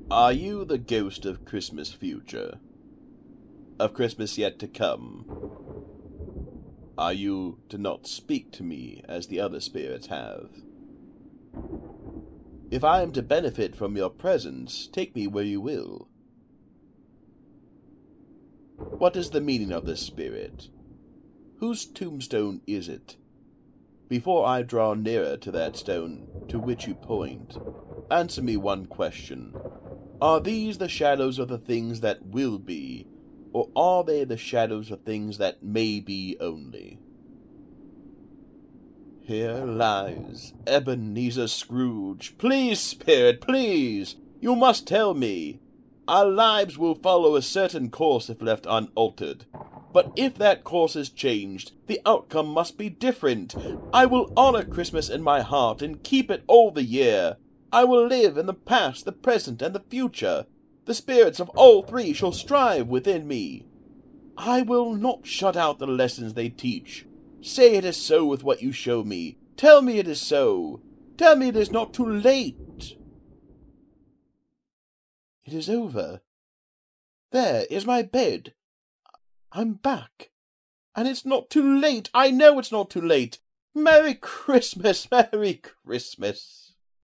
Are you the ghost of Christmas future? Of Christmas yet to come? Are you to not speak to me as the other spirits have? If I am to benefit from your presence, take me where you will. What is the meaning of this spirit? Whose tombstone is it? Before I draw nearer to that stone to which you point, answer me one question. Are these the shadows of the things that will be, or are they the shadows of things that may be only? Here lies Ebenezer Scrooge. Please, spirit, please! You must tell me. Our lives will follow a certain course if left unaltered. But if that course is changed, the outcome must be different. I will honor Christmas in my heart and keep it all the year. I will live in the past, the present, and the future. The spirits of all three shall strive within me. I will not shut out the lessons they teach. Say it is so with what you show me. Tell me it is so. Tell me it is not too late. It is over. There is my bed. I'm back. And it's not too late. I know it's not too late. Merry Christmas, Merry Christmas.